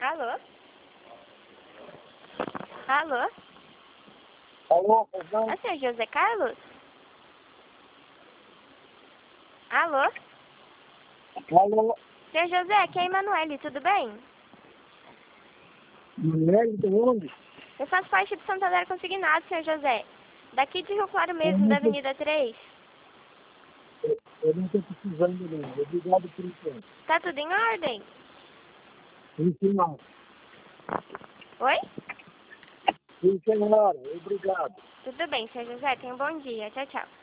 Alô? Alô? Alô, Fernando? É o senhor José Carlos? Alô? Alô, Senhor José, aqui é a Emanuele, tudo bem? Mulher de onde? Eu faço parte do Santander Consignado, senhor José. Daqui de Rio Claro Eu mesmo, não da estou Avenida 3. precisando não. Obrigado por enquanto. Tá tudo em ordem? Sim, senhora. Oi? Sim, senhora. Obrigado. Tudo bem, senhor José. Tenha um bom dia. Tchau, tchau.